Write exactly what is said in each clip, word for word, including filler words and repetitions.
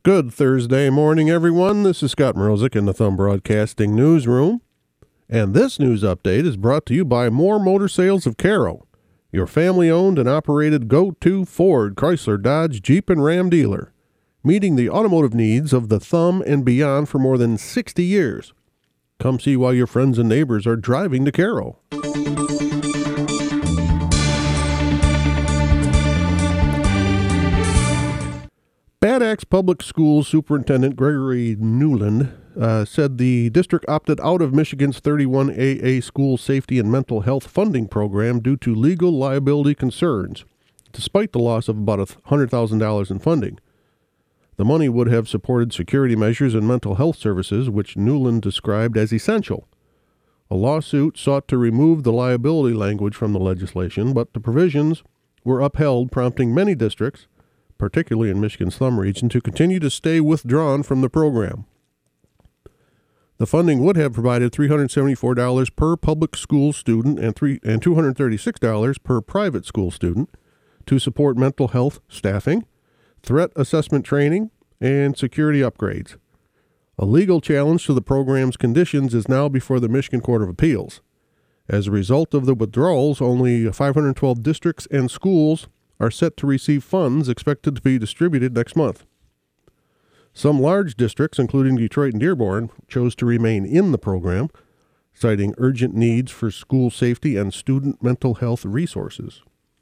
Good Thursday morning, everyone. This is Scott Mrozik in the Thumb Broadcasting Newsroom. And this news update is brought to you by More Motor Sales of Caro, your family-owned and operated go-to Ford, Chrysler, Dodge, Jeep, and Ram dealer, meeting the automotive needs of the Thumb and beyond for more than sixty years. Come see why your friends and neighbors are driving to Caro. Bad Axe Public Schools Superintendent Gregory Newland uh, said the district opted out of Michigan's thirty-one A A School Safety and Mental Health Funding Program due to legal liability concerns, despite the loss of about one hundred thousand dollars in funding. The money would have supported security measures and mental health services, which Newland described as essential. A lawsuit sought to remove the liability language from the legislation, but the provisions were upheld, prompting many districts, particularly in Michigan's Thumb region, to continue to stay withdrawn from the program. The funding would have provided three hundred seventy-four dollars per public school student and, three, and two hundred thirty-six dollars per private school student to support mental health staffing, threat assessment training, and security upgrades. A legal challenge to the program's conditions is now before the Michigan Court of Appeals. As a result of the withdrawals, only five hundred twelve districts and schools are set to receive funds expected to be distributed next month. Some large districts, including Detroit and Dearborn, chose to remain in the program, citing urgent needs for school safety and student mental health resources.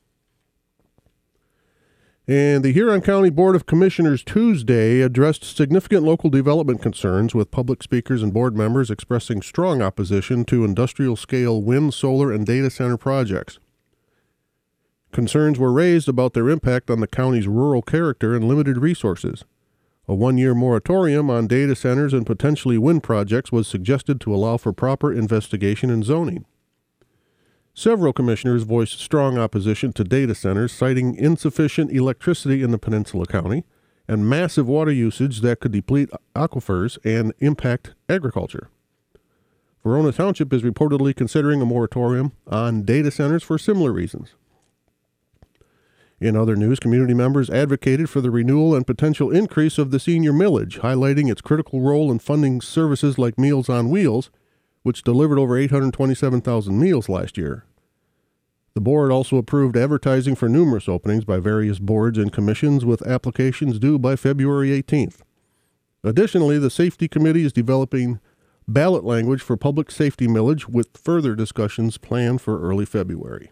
And the Huron County Board of Commissioners Tuesday addressed significant local development concerns, with public speakers and board members expressing strong opposition to industrial-scale wind, solar, and data center projects. Concerns were raised about their impact on the county's rural character and limited resources. A one-year moratorium on data centers and potentially wind projects was suggested to allow for proper investigation and zoning. Several commissioners voiced strong opposition to data centers, citing insufficient electricity in the Peninsula County and massive water usage that could deplete aquifers and impact agriculture. Verona Township is reportedly considering a moratorium on data centers for similar reasons. In other news, community members advocated for the renewal and potential increase of the senior millage, highlighting its critical role in funding services like Meals on Wheels, which delivered over eight hundred twenty-seven thousand meals last year. The board also approved advertising for numerous openings by various boards and commissions, with applications due by February eighteenth. Additionally, the Safety Committee is developing ballot language for public safety millage, with further discussions planned for early February.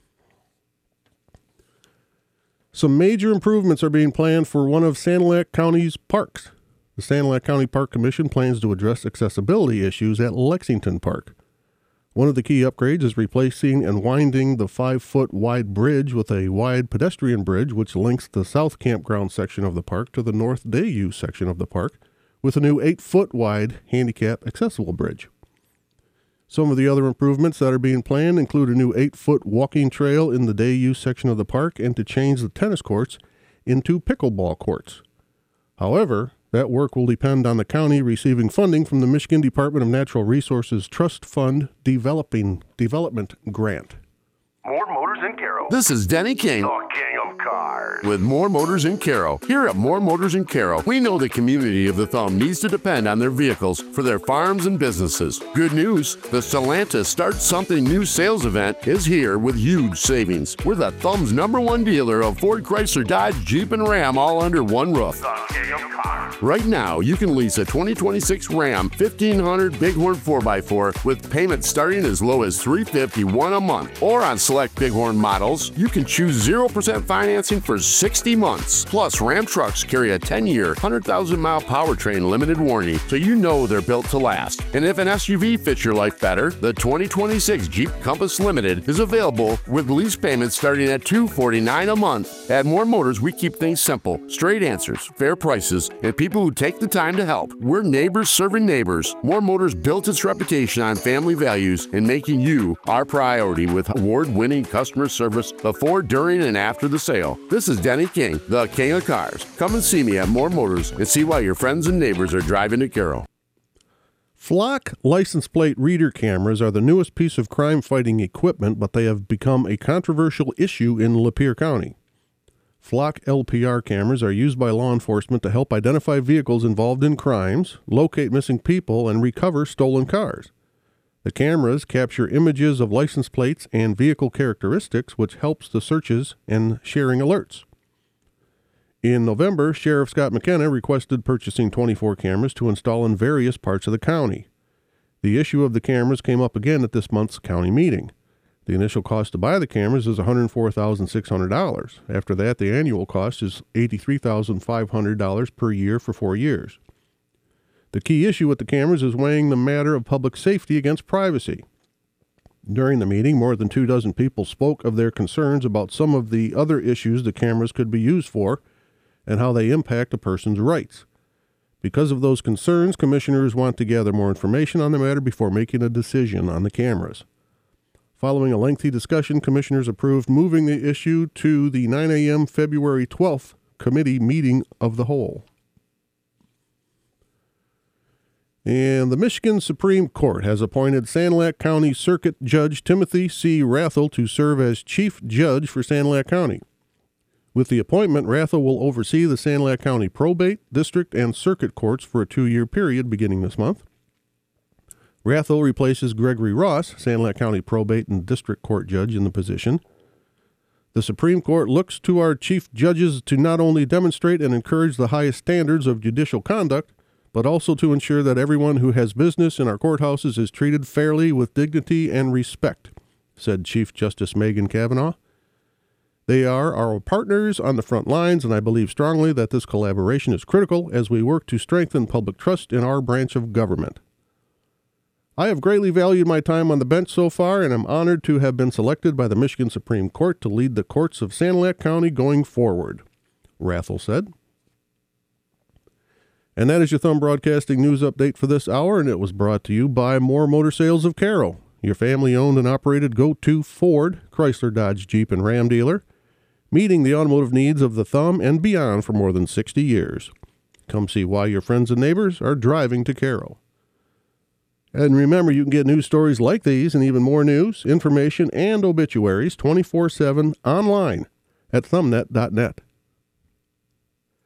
Some major improvements are being planned for one of Sanilac County's parks. The Sanilac County Park Commission plans to address accessibility issues at Lexington Park. One of the key upgrades is replacing and winding the five-foot wide bridge with a wide pedestrian bridge, which links the south campground section of the park to the north day-use section of the park, with a new eight-foot wide handicap accessible bridge. Some of the other improvements that are being planned include a new eight-foot walking trail in the day-use section of the park and to change the tennis courts into pickleball courts. However, that work will depend on the county receiving funding from the Michigan Department of Natural Resources Trust Fund Developing Development Grant. More Motors in Caro. This is Denny King, The king of cars. with More Motors in Caro. Here at More Motors in Caro, we know the community of the Thumb needs to depend on their vehicles for their farms and businesses. Good news, the Stellantis Start Something New sales event is here with huge savings. We're the Thumb's number one dealer of Ford, Chrysler, Dodge, Jeep, and Ram, all under one roof. The king of cars. Right now, you can lease a twenty twenty-six Ram fifteen hundred Bighorn four by four with payments starting as low as three hundred fifty-one dollars a month. Or on select Bighorn models, you can choose zero percent financing for sixty months. Plus, Ram trucks carry a ten-year, one hundred thousand mile powertrain limited warranty, so you know they're built to last. And if an S U V fits your life better, the twenty twenty-six Jeep Compass Limited is available with lease payments starting at two hundred forty-nine dollars a month. At More Motors, we keep things simple, straight answers, fair prices, and people who take the time to help. We're neighbors serving neighbors. More Motors built its reputation on family values and making you our priority with award-winning customer service before, during, and after the sale. This is Denny King, the king of cars. Come and see me at More Motors and see why your friends and neighbors are driving to Caro. Flock license plate reader cameras are the newest piece of crime-fighting equipment, but they have become a controversial issue in Lapeer County. Flock L P R cameras are used by law enforcement to help identify vehicles involved in crimes, locate missing people, and recover stolen cars. The cameras capture images of license plates and vehicle characteristics, which helps the searches and sharing alerts. In November, Sheriff Scott McKenna requested purchasing twenty-four cameras to install in various parts of the county. The issue of the cameras came up again at this month's county meeting. The initial cost to buy the cameras is one hundred four thousand six hundred dollars. After that, the annual cost is eighty-three thousand five hundred dollars per year for four years. The key issue with the cameras is weighing the matter of public safety against privacy. During the meeting, more than two dozen people spoke of their concerns about some of the other issues the cameras could be used for and how they impact a person's rights. Because of those concerns, commissioners want to gather more information on the matter before making a decision on the cameras. Following a lengthy discussion, commissioners approved moving the issue to the nine a.m. February twelfth committee meeting of the whole. And the Michigan Supreme Court has appointed Sanilac County Circuit Judge Timothy C. Rathel to serve as Chief Judge for Sanilac County. With the appointment, Rathel will oversee the Sanilac County Probate, District, and Circuit Courts for a two-year period beginning this month. Rathel replaces Gregory Ross, Sanilac County Probate and District Court Judge, in the position. The Supreme Court looks to our chief judges to not only demonstrate and encourage the highest standards of judicial conduct, but also to ensure that everyone who has business in our courthouses is treated fairly with dignity and respect, said Chief Justice Megan Kavanaugh. They are our partners on the front lines, and I believe strongly that this collaboration is critical as we work to strengthen public trust in our branch of government. I have greatly valued my time on the bench so far, and am honored to have been selected by the Michigan Supreme Court to lead the courts of Sanilac County going forward, Rathel said. And that is your Thumb Broadcasting news update for this hour, and it was brought to you by More Motor Sales of Caro, your family-owned and operated go-to Ford, Chrysler, Dodge, Jeep, and Ram dealer, meeting the automotive needs of the Thumb and beyond for more than sixty years. Come see why your friends and neighbors are driving to Caro. And remember, you can get news stories like these and even more news, information, and obituaries twenty-four seven online at thumbnet dot net.